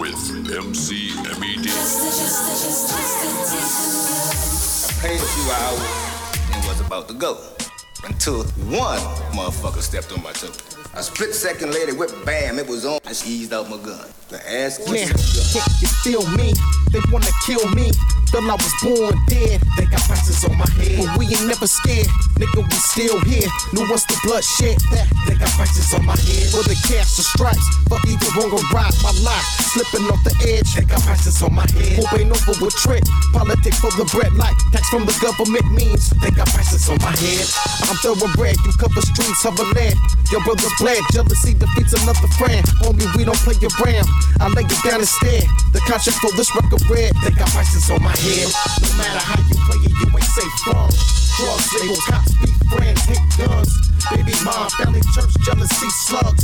with MC MED. I played a few hours and was about to go until one motherfucker stepped on my toe. A split second later, whip, bam, it was on. I eased out my gun. The ass man, can't you feel me? They wanna kill me. Feel I was born dead. They got prices on my head, but we ain't never scared. Nigga, we still here. Knew once the blood shed that they got prices on my head. For the cash or stripes, fuck either wrong or right. My life slipping off the edge. They got prices on my head. Hope ain't over with trick. Politics for the bread, like tax from the government means. They got prices on my head. I'm thoroughbred. You cover streets of a land. Your brother's bled. Jealousy defeats another friend. Homie, we don't play your brand. I lay it down instead. The conscience for this record red. They got prices on my head. No matter how you play it, you ain't safe from drugs, label, cops, beef, friends, hate guns. Baby mom, family, church, jealousy, slugs.